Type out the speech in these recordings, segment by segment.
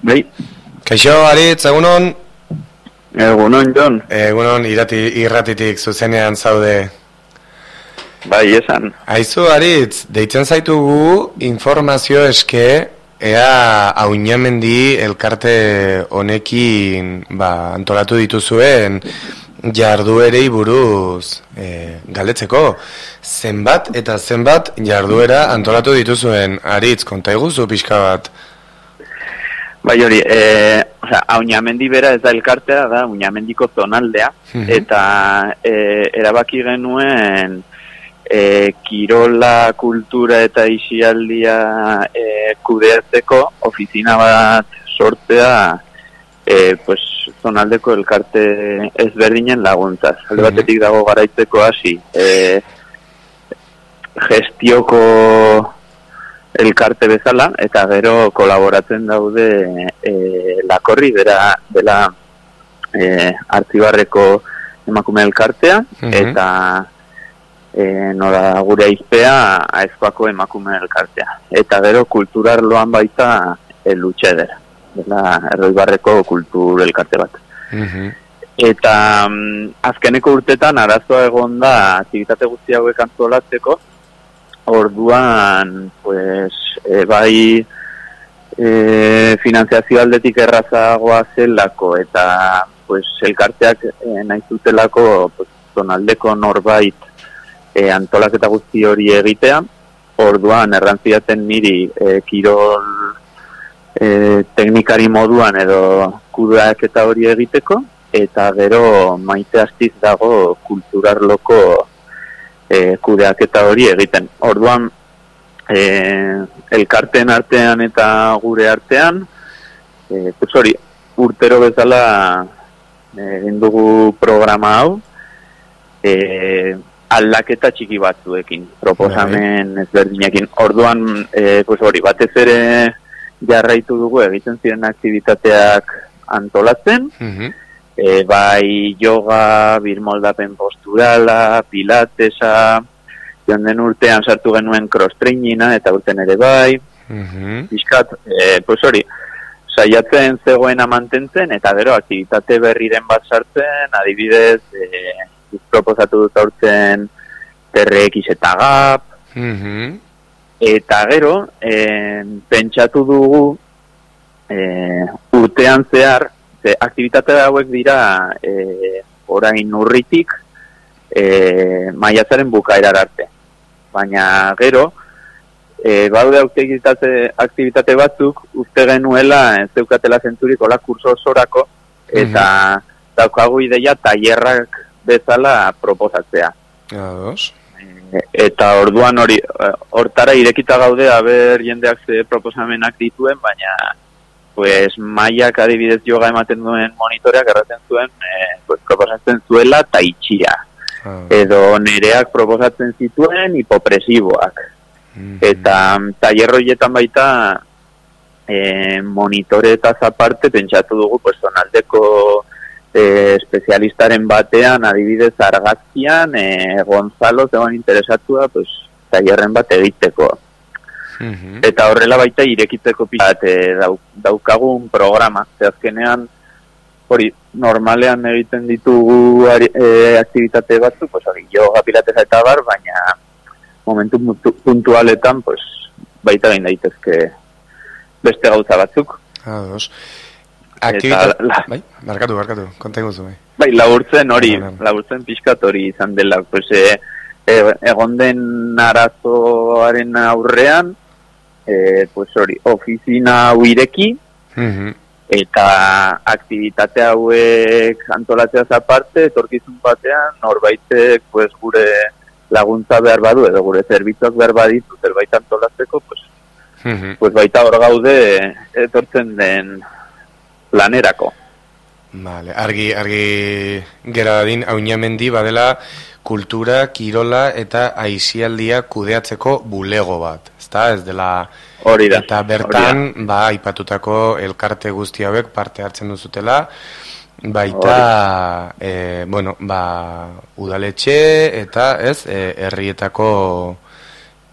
Bai. Kaixo, Aritz, egunon? Egunon, Jon. Egunon, irratitik zuzenean zaude. Bai, esan. Aizu, Aritz, deitzen zaitugu informazio eske, ea Auñamendi elkarte honekin antolatu dituzuen jarduerei buruz galdetzeko. Zenbat eta zenbat jarduera antolatu dituzuen, Aritz, konta iguzu pixka bat. Bai hori, Auñamendi bera ez da elkartea, da Auñamendiko zonaldea, eta erabaki genuen kirola, kultura eta isialdia kudeatzeko ofizina bat sortzea zonaldeko elkarte ezberdinen laguntzaz. Alde batetik dago garaitzeko hasi, gestioko elkarte bezala, eta gero kolaboratzen daude Lakorri, dela Artzibarreko emakume elkartea, eta nora gure aizpea Aezkoako emakume elkartea. Eta gero kulturarloan baita Lutxeder, dela Erroibarreko kultur elkarte bat. Eta azkeneko urtetan arazoa egon da aktibitate guzti hauek antolatzeko. Orduan, bai finanziazio aldetik errazagoa zelako eta elkarteak nahi zutelako zonaldeko norbait antolaketa guzti hori egitea. Orduan, errantziaten niri kirol teknikari moduan edo kudeaketa hori egiteko, eta gero Maite Astiz dago kulturarloko kudeaketa hori egiten. Orduan, elkarteen artean eta gure artean, hori, urtero bezala egin dugu programa hau, aldaketa txiki batzuekin, proposamen ezberdinekin. Orduan, hori, batez ere jarraitu dugu egiten ziren aktivitateak antolatzen, bai yoga, birmoldapen posturala, pilatesa, jonden urtean sartu genuen cross-trainina, eta urten ere bai, pixkat, hori, saiatzen zegoena mantentzen, eta gero aktivitate berriren bat sartzen, adibidez, proposatu dut aurten TRX eta GAP, eta gero, pentsatu dugu urtean zehar, aktivitate hauek dira orain urritik maiatzaren bukaerar arte. Baina gero, baude aktivitate batzuk uste genuela ez zeukatela zentzurik hola kurso osorako, eta daukagu ideia tailerrak bezala proposatzea. Eta orduan hortara irekita gaude aber jendeak ze proposamenak dituen, baina maiak adibidez yoga ematen duen monitoreak erraten zuen, proposatzen zuela taitxia. Edo nereak proposatzen zituen hipopresiboak. Eta tailerroietan baita monitoreetaz aparte pentsatu dugu zonaldeko espezialistaren batean, adibidez argazkian, Gonzalo zegoen interesatua tailerren bat egiteko. Eta horrela baita irekitzeko bat daukagun programa. Azkenean, hori, normalean egiten ditugu aktivitate batzuk, yoga, pilatesa eta bar, baina momentu puntualetan baita gain daitezke beste gauza batzuk. Bai, barkatu, konta iguzu. Bai, laburtzen pixkat hori izan dela, egon den arazoaren aurrean, hori, ofizina hau ireki, eta aktivitate hauek antolatzeaz aparte, etorkizun batean, norbaitek gure laguntza behar badu, edo gure zerbitzuak behar baditu, zerbait antolatzeko, baita hor gaude etortzen den lanerako. Vale, argi gera dadin, Auñamendi badela kultura, kirola eta aisialdia kudeatzeko bulego bat, ezta? Ez dela hori da. Eta bertan, aipatutako elkarte guzti hauek parte hartzen duzutela, baita, udaletxe eta herrietako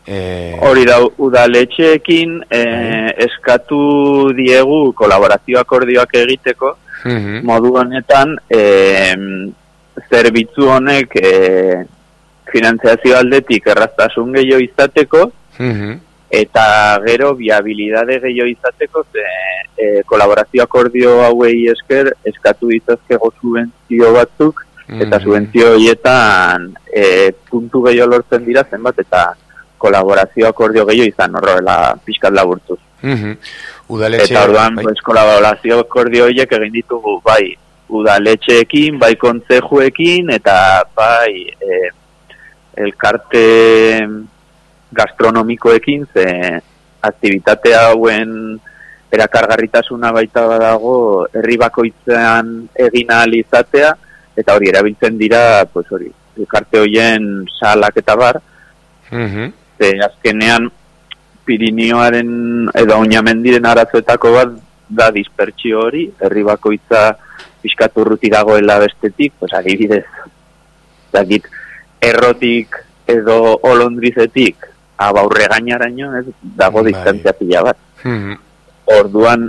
Hori da, udaletxeekin eskatu diegu kolaborazio akordioak egiteko, modu honetan zerbitzu honek finantziazio aldetik erraztasun gehiago izateko, eta gero viabilidade gehiago izateko, kolaborazio akordio hauei esker eskatu ditazkego subentzio batzuk, eta subentzio horietan puntu gehiago lortzen dira zenbat, eta kolaborazio akordio gehiago izan horrela pixkat laburtuz. Eta orduan, kolaborazio akordio horiek egin ditugu, bai udaletxeekin, bai kontzejuekin, eta bai elkarte gastronomikoekin, ze aktibitate hauen erakargarritasuna baita badago herri bakoitzean egin ahal izatea, eta hori erabiltzen dira, pues hori, elkarte horien salak eta bar, ze azkenean Pirinioaren edo Oinamendiren arazoetako bat da dispertsio hori, herri bakoitza pixkat urruti dagoela bestetik, pues adibidez, dakit, Errotik edo Olondrizetik abaurre gainaraino, ez dago distantzia pila bat. Orduan,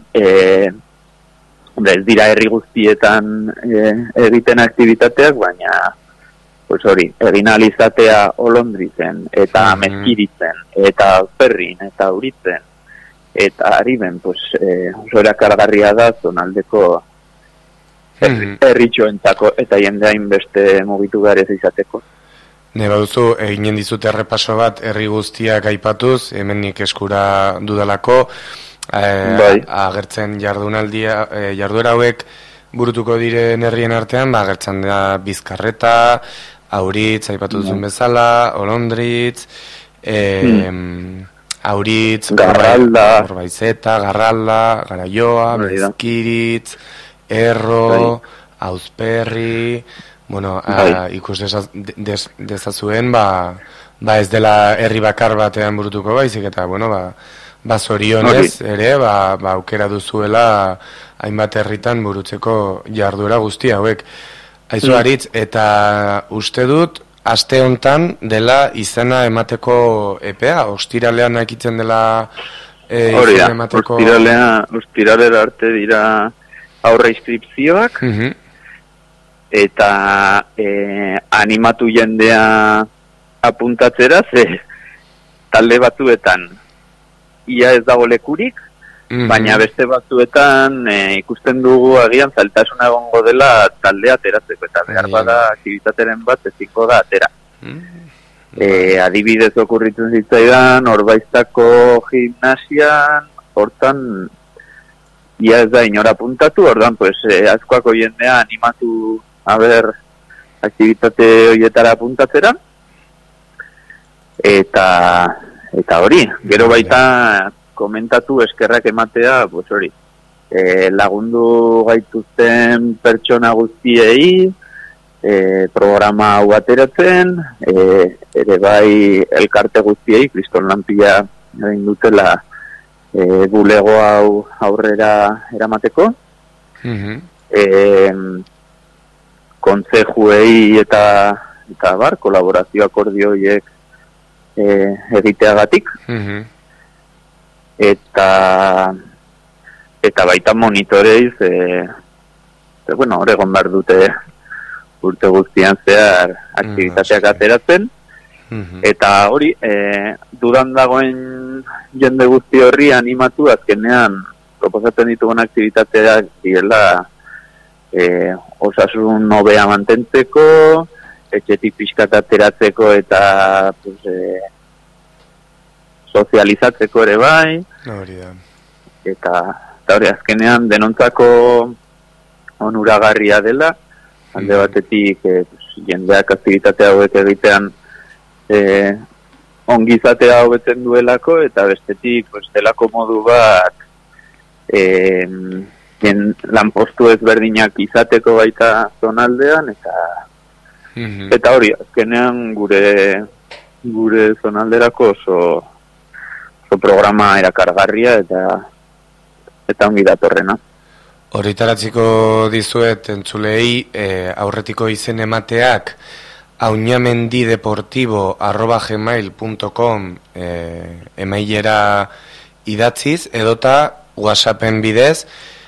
ez dira herri guztietan egiten aktivitateak, baina pues hori, egin alizatea Olondrizen, eta Mezkiritzen, eta Ferrin, eta Uritzen, eta Ariben, pues, oso erakargarria da zonaldeko herritxoentzako, eta jendeain beste mugitu garez izateko. Ne baduzu, eginen dizute errepaso bat herri guztiak aipatuz, hemenik eskura dudalako, agertzen jarduera hauek burutuko diren herrien artean, agertzen da Bizkarreta, Auritz, aipatu duzun bezala, Olondritz, Auritz, Gorbaizeta, Garralda, Garaioa, Mezkiritz, Erro, Auzperri, bueno, ikus dezazuen, ez dela herri bakar batean burutuko baizik, eta, bueno, zorionez ere, aukera duzuela hainbat herritan burutzeko jarduera guzti hauek. Aizu Aritz, eta uste dut, aste hontan dela izena emateko epea, ostiralean ekitzen dela izena emateko... Ostiralera arte dira aurre inskripzioak, eta animatu jendea apuntatzera, ze talde batzuetan ia ez dago lekurik, baina beste batzuetan ikusten dugu agian zailtasuna egongo dela taldea ateratzeko, eta behar bada aktivitateren bat ezingo da atera. Adibidez okurritzen zitzaidan, Orbaiztako gimnasian, hortan ia ez da inora apuntatu, ordan pues askoako jendea animatu aktivitate horietara apuntatzera, eta hori, gero baita komentatu eskerrak ematea, pues hori, lagundu gaituzten pertsona guztiei, programa hau ateratzen, ere bai elkarte guztiei, Kriston Lanpila egin dutela bulego hau aurrera eramateko, kontzejuei eta kolaborazio akordioiek egiteagatik, eta baita monitoreiz bueno, egon behar dute urte guztian zehar aktivitateak ateratzen, eta hori dudan dagoen jende guzti horri animatu azkenean proposatzen ditugun aktivitateak direla osasun hobea mantentzeko, etxetik pixkat ateratzeko eta sozializatzeko ere bai, eta hori azkenean denontzako onuragarria dela, alde batetik jendeak aktivitate hauek egitean ongizatea hobetzen duelako, eta bestetik delako modu bat lanpostu ezberdinak izateko baita zonaldean, eta hori azkenean gure zonalderako oso programa erakargarria eta ongi datorrena. Horritaratziko dizuet entzulei aurretiko izen emateak auñamendideportivo@gmail.com emailera idatziz, edota WhatsAppen bidez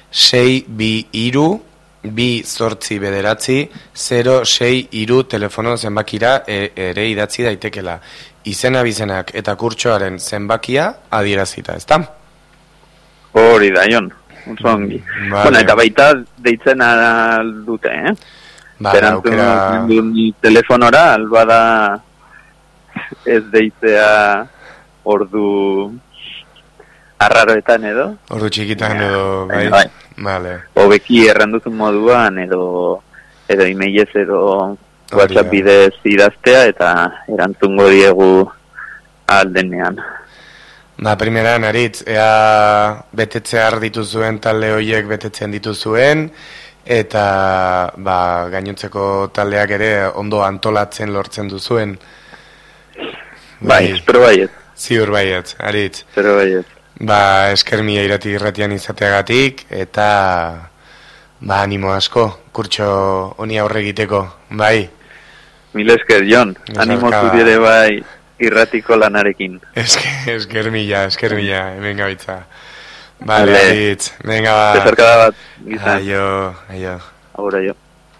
622-289-063 telefono zenbakira ere idatzi daitekela. Izena bizenak eta kurtsoaren zenbakia adierazita, ezta? Hori da, Jon. Ongi. Vale. Bueno, eta baita deitzen dute, Aukera... Ni telefonora, alba da ez deitzea ordu arraroetan edo. Ordu txikitan edo, bai. Vale. Hobeki erranduzun moduan edo emailez edo WhatsApp bidez idaztea eta erantzungo diegu aldenean. Primeran, Aritz, ea betetzear dituzuen talde horiek betetzen dituzuen, eta gainontzeko taldeak ere ondo antolatzen lortzen duzuen. Bai, espero baiet. Ziur baiet, Aritz. Espero baiet. Esker mila irratian izateagatik, eta animo asko, kurtso honi aurre egiteko, bai. Mil esker, Jon. Animo zuri ere bai irratiko lanarekin. Esker mila, hemen gaitza. Vale, Aritz, venga ba. Bezarkada bat, gizan. Aio. Agur, aio.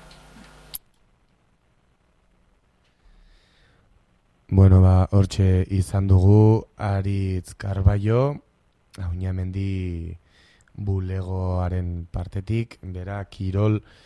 Bueno, hortxe izan dugu Aritz Carballo, Auñamendi bulegoaren partetik, bera kirol